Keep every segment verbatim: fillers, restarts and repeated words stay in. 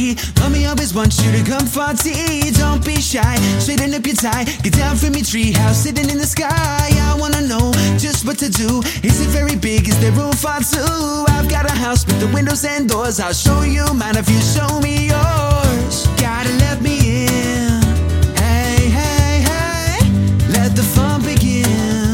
party. Mommy always wants you to come party. Don't be shy, straighten up your tie. Get down from your treehouse, sitting in the sky. I wanna know just what to do. Is it very big? Is there room for two? I've got a house with the windows and doors. I'll show you mine if you show me yours. Gotta let me in. Hey, hey, hey, let the fun begin.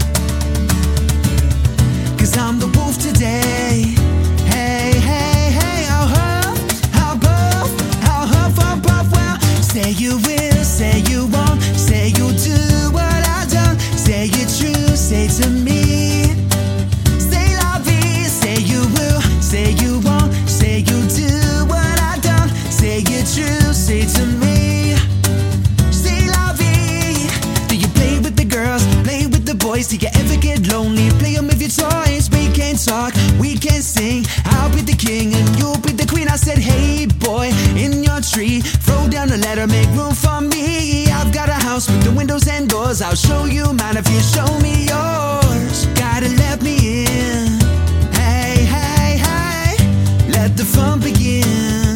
Cause I'm the wolf today. Hey, hey, hey, I'll huff, I'll buff, I'll huff, I'll puff. Well, say you will, say you won't, say you'll do what I've done. Say it true, say to me. Say la vie, say you will, say you won't, say you'll do what I've done. Say it true, say to me. Say la vie. Do you play with the girls, play with the boys? Do you ever get lonely? Play 'em with your toys. We can talk, we can sing. I'll be the king and you'll be the queen. I said, hey boy, in your tree, throw down a ladder, make room for me. I've got a house with the windows and doors. I'll show you mine if you show me yours. Gotta let me in. Hey, hey, hey, let the fun begin.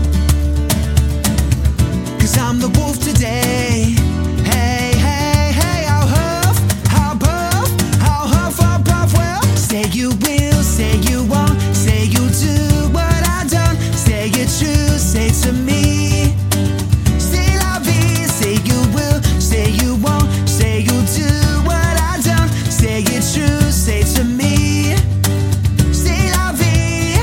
Cause I'm the wolf today. Hey, hey, hey, I'll huff, I'll puff, I'll huff, I'll puff. Well, say you will, say you won't, say you'll do what I've done. Say it true, say to me. Say la vie, say you will, say you won't, say you'll do what I've done. Say it true, say to me. Say la vie.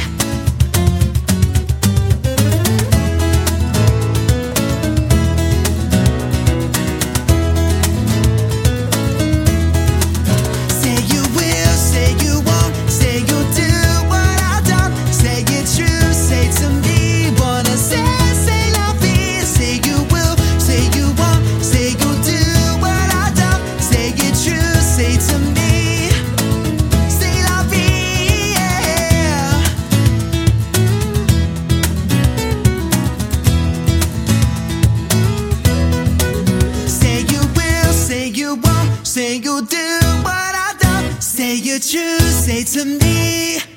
Say you will, say you won't, say you'll do what I've done. Say it true, say to me. Wanna say, say la vie. Say you will, say you won't, say you'll do what I've done. Say it true, say to me. Say la vie, yeah. Say you will, say you won't, say you'll do what I've done. Say it true, say to me.